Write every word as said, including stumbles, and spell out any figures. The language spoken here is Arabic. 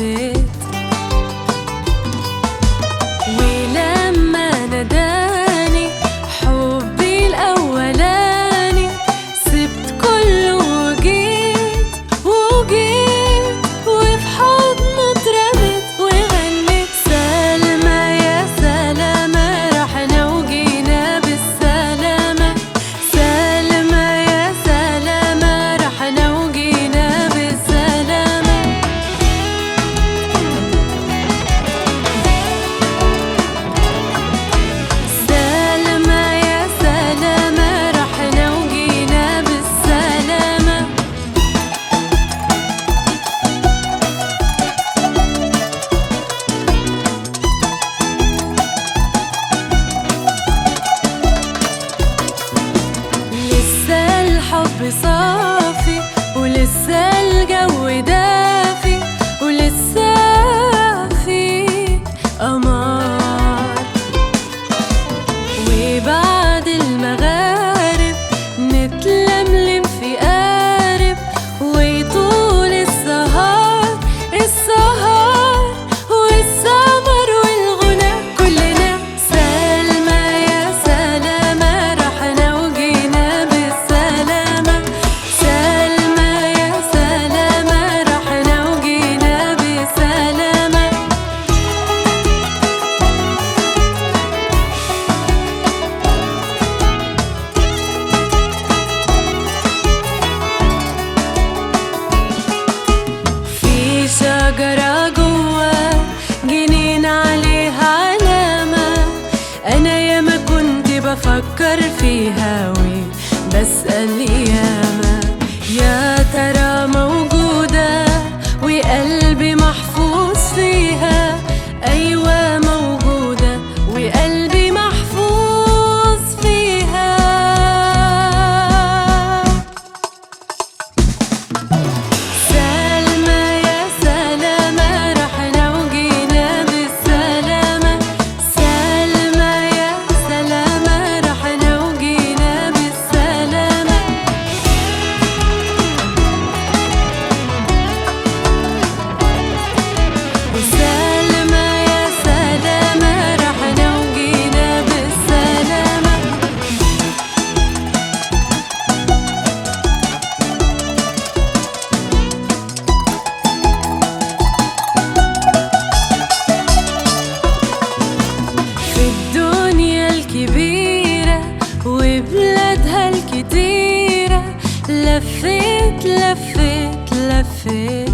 لفيت. ولما ناداني حبي الأولاني سبت كله وجيت وجيت وفي حضنه اترمت وغنيت سلمى يا سلامة رحنا وجينا بالسلامة. سلمى يا سلامة رحنا وجينا بالسلامة. سلمى يا سلامة رحنا وجينا بالسلامة. لسه الحب صافي ولسه الجو دافي ولسه في قمر. وبعد المغارب نتلملم في قارب ويطول السهر السهر والسمر والغنى كلنا. سلمى يا سلامة رحنا وجينا بالسلامة. سلمى يا سلامة رحنا وجينا بالسلامة. في شجرة جوا جنين عليها علامة أنا ياما كنت بفكر فيها وبسأل ياما يا ترى موجودة وقلبي محفوظ فيها. أيوة موجودة وقلبي محفوظ فيها. سلمى يا سلامة رحنا وجينا بالسلامة. سلمى يا سلامة رحنا وجينا بالسلامة. وسلمى يا سلامة رحنا وجينا بالسلامة. في الدنيا الكبيرة وبلادها الكتيرة لفيت لفيت لفيت